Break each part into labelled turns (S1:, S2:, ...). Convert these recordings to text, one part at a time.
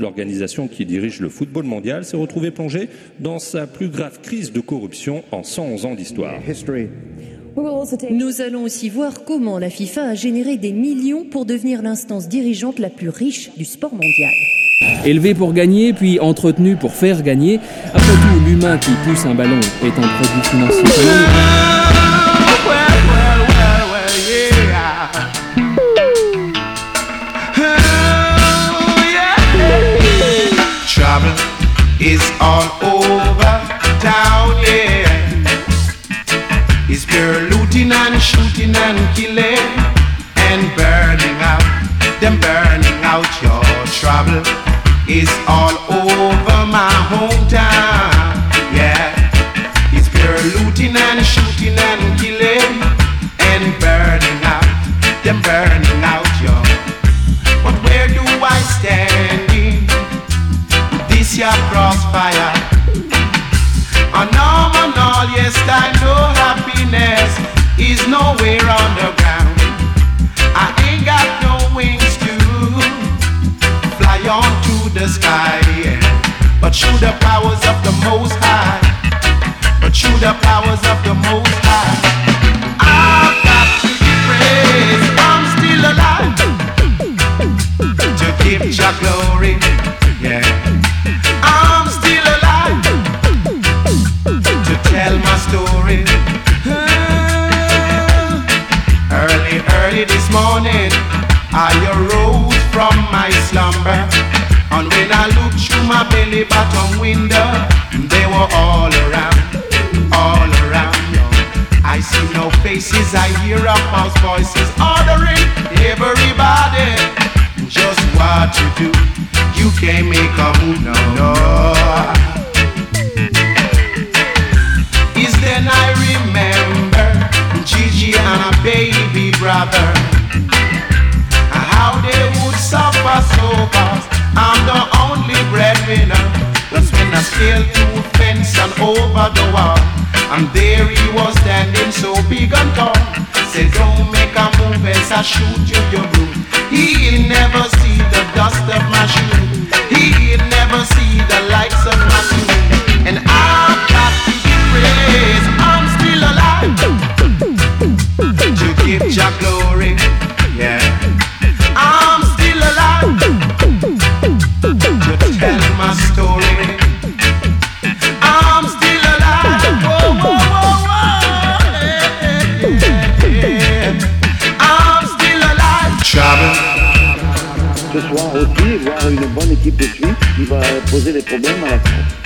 S1: L'organisation qui dirige le football mondial s'est retrouvée plongée dans sa plus grave crise de corruption en 111 ans d'histoire.
S2: Nous allons aussi voir comment la FIFA a généré des millions pour devenir l'instance dirigeante la plus riche du sport mondial.
S3: Élevé pour gagner, puis entretenu pour faire gagner, après tout, l'humain qui pousse un ballon est un produit financier.
S4: Trouble is all over town, yeah. It's pure looting and shooting and killing and burning out, them burning out. Your trouble is all over my hometown, yeah. It's pure looting and shooting and killing and burning out, them burning out, yo. But where do I stand in this your crossfire? On all, yes, I know happiness is nowhere on the ground. I ain't got no wings to fly on to the sky, yeah. But through the powers of the Most High, but through the powers of the Most High, I've got to give praise. I'm still alive to give Jah glory, yeah. I'm still alive to tell my story. Early this morning, I arose from my slumber, and when I looked through my belly bottom window, they were all around, all around. I see no faces, I hear a false voices ordering everybody just what to do. You can't make a move, no. Is then I remember Gigi and a baby brother, how they would suffer so fast. I'm the only breadwinner. That's when I scaled through fence and over the wall, and there he was standing so big and tall. Said don't make a move as I shoot you, your blue. He'll never see the dust of my shoe. He'll never see the likes of my shoe. And I've got to give praise. I'm still alive to give Jah glory, yeah. I'm still alive to tell my story. I'm still alive, whoa, whoa, whoa, whoa, yeah. I'm still alive. Trouble.
S5: Ce soir aussi, voir une bonne équipe de Suisse qui va poser des problèmes à la France.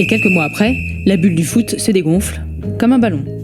S6: Et quelques mois après, la bulle du foot se dégonfle comme un ballon.